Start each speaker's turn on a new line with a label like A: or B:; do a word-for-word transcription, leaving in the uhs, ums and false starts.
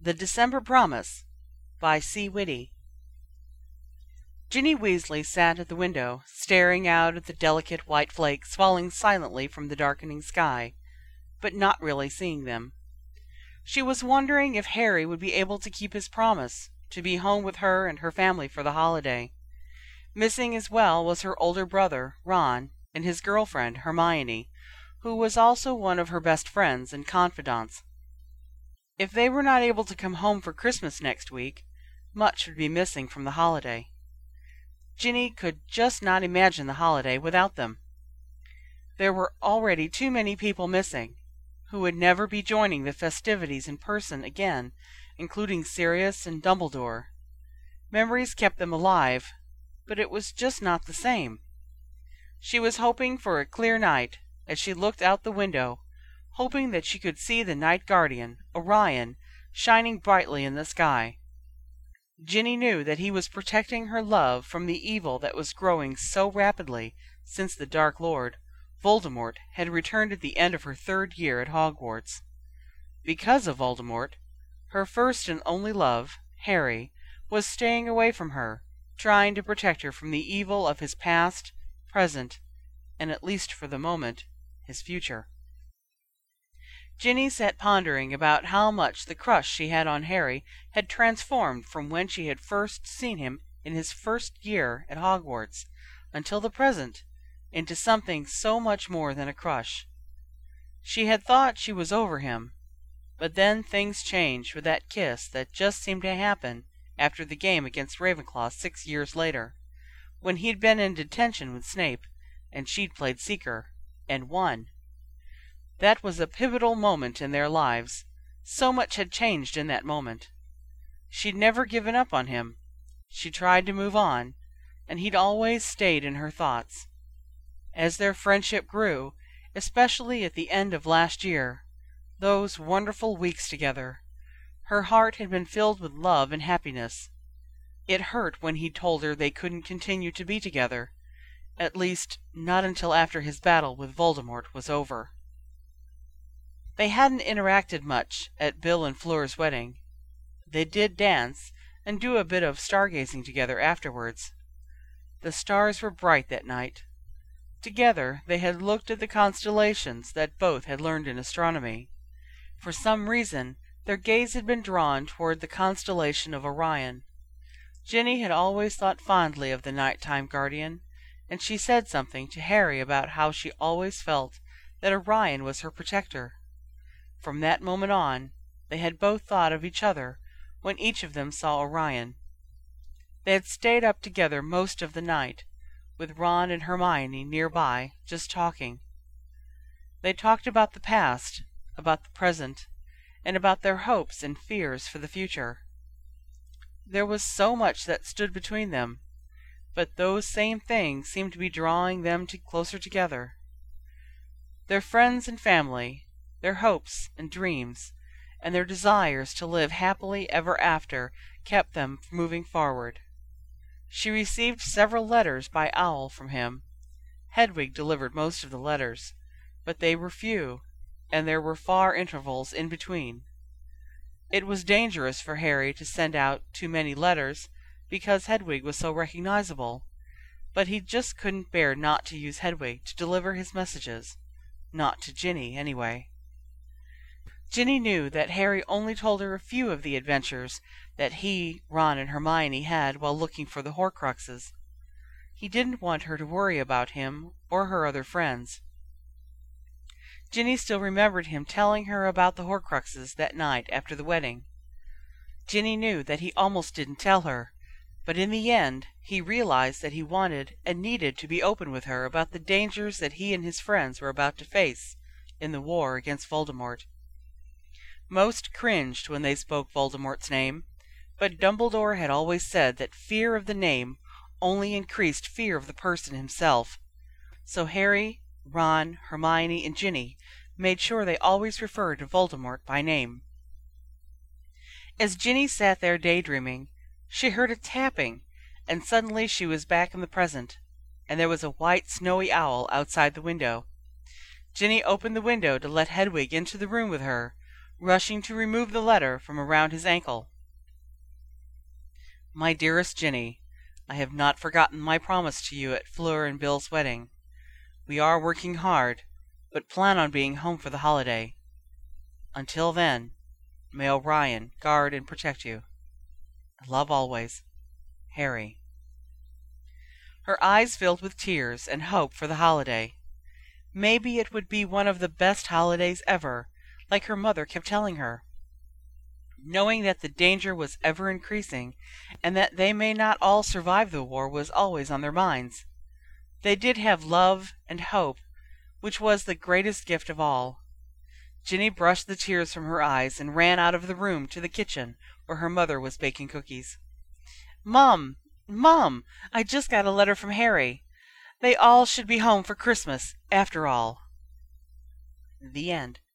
A: The December Promise by C. Whitty. Ginny Weasley sat at the window, staring out at the delicate white flakes falling silently from the darkening sky, but not really seeing them. She was wondering if Harry would be able to keep his promise to be home with her and her family for the holiday. Missing as well was her older brother, Ron, and his girlfriend, Hermione, who was also one of her best friends and confidants. If they were not able to come home for Christmas next week, much would be missing from the holiday. Ginny could just not imagine the holiday without them. There were already too many people missing, who would never be joining the festivities in person again, including Sirius and Dumbledore. Memories kept them alive, but it was just not the same. She was hoping for a clear night as she looked out the window, hoping that she could see the Night Guardian, Orion, shining brightly in the sky. Ginny knew that he was protecting her love from the evil that was growing so rapidly since the Dark Lord, Voldemort, had returned at the end of her third year at Hogwarts. Because of Voldemort, her first and only love, Harry, was staying away from her, trying to protect her from the evil of his past, present, and at least for the moment, his future. Ginny sat pondering about how much the crush she had on Harry had transformed from when she had first seen him in his first year at Hogwarts until the present into something so much more than a crush. She had thought she was over him, but then things changed with that kiss that just seemed to happen after the game against Ravenclaw six years later, when he'd been in detention with Snape and she'd played Seeker and won. That was a pivotal moment in their lives. So much had changed in that moment. She'd never given up on him. She tried to move on, and he'd always stayed in her thoughts. As their friendship grew, especially at the end of last year, those wonderful weeks together, her heart had been filled with love and happiness. It hurt when he told her they couldn't continue to be together, at least not until after his battle with Voldemort was over. They hadn't interacted much at Bill and Fleur's wedding. They did dance and do a bit of stargazing together afterwards. The stars were bright that night. Together they had looked at the constellations that both had learned in astronomy. For some reason their gaze had been drawn toward the constellation of Orion. Ginny had always thought fondly of the nighttime guardian, and she said something to Harry about how she always felt that Orion was her protector. From that moment on, they had both thought of each other when each of them saw Orion. They had stayed up together most of the night, with Ron and Hermione nearby, just talking. They talked about the past, about the present, and about their hopes and fears for the future. There was so much that stood between them, but those same things seemed to be drawing them to closer together. Their friends and family, their hopes and dreams, and their desires to live happily ever after kept them moving forward. She received several letters by owl from him. Hedwig delivered most of the letters, but they were few, and there were far intervals in between. It was dangerous for Harry to send out too many letters, because Hedwig was so recognizable, but he just couldn't bear not to use Hedwig to deliver his messages. Not to Ginny, anyway. Ginny knew that Harry only told her a few of the adventures that he, Ron, and Hermione had while looking for the Horcruxes. He didn't want her to worry about him or her other friends. Ginny still remembered him telling her about the Horcruxes that night after the wedding. Ginny knew that he almost didn't tell her, but in the end he realized that he wanted and needed to be open with her about the dangers that he and his friends were about to face in the war against Voldemort. Most cringed when they spoke Voldemort's name, but Dumbledore had always said that fear of the name only increased fear of the person himself. So Harry, Ron, Hermione, and Ginny made sure they always referred to Voldemort by name. As Ginny sat there daydreaming, she heard a tapping, and suddenly she was back in the present, and there was a white snowy owl outside the window. Ginny opened the window to let Hedwig into the room with her, rushing to remove the letter from around his ankle. My dearest Jenny, I have not forgotten my promise to you at Fleur and Bill's wedding. We are working hard, but plan on being home for the holiday. Until then, may Orion guard and protect you. Love always, Harry. Her eyes filled with tears and hope for the holiday. Maybe it would be one of the best holidays ever, like her mother kept telling her. Knowing that the danger was ever increasing, and that they may not all survive the war, was always on their minds. They did have love and hope, which was the greatest gift of all. Jenny brushed the tears from her eyes and ran out of the room to the kitchen, where her mother was baking cookies. Mum! Mum! I just got a letter from Harry. They all should be home for Christmas, after all. The end.